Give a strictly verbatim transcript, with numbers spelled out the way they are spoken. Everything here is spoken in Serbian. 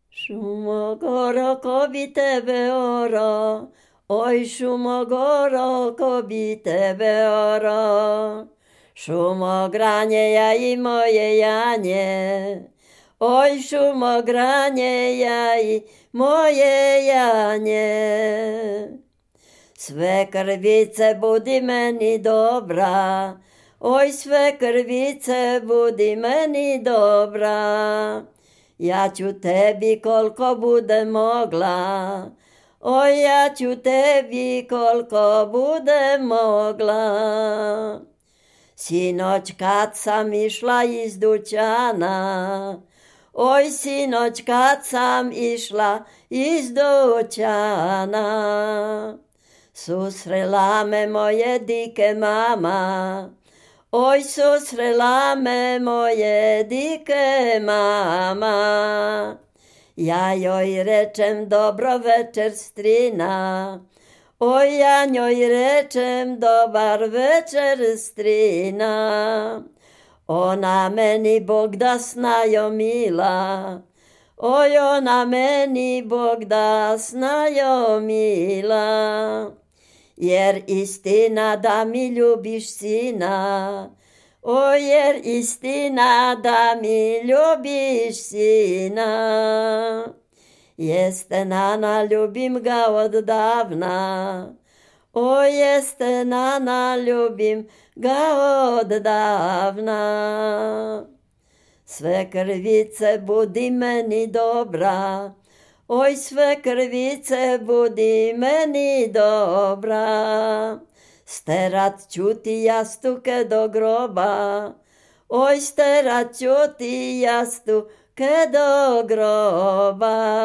Šumo goro, ko bi tebe oro, oj šumo goro, ko bi tebe oro. Šumo granje ja i moje janje, oj šumo granje ja i moje janje. Sve krvice budi meni dobra, oj sve krvice budi meni dobra. Ja ću tebi koliko bude mogla, oj ja ću tebi koliko bude mogla. Sinoć kad sam išla iz dućana, oj sinoć kad sam išla iz dućana, susrela me moje dike mama, oj susrela me moje dike mama. Ja joj rečem dobro večer strina, oj ja njoj rečem dobar večer strina. Ona meni Bog da snajo mila, oj ona meni Bog da snajo mila. Jer istina da mi ljubiš sina, o jer istina da mi ljubiš sina. Jeste nana, ljubim ga odavna, o jeste nana, ljubim ga odavna. Sve krvice budi meni dobra, oj sve krvice budi meni dobra. Sterat ću ti jastuke do groba, oj sterat ću ti jastuke do groba.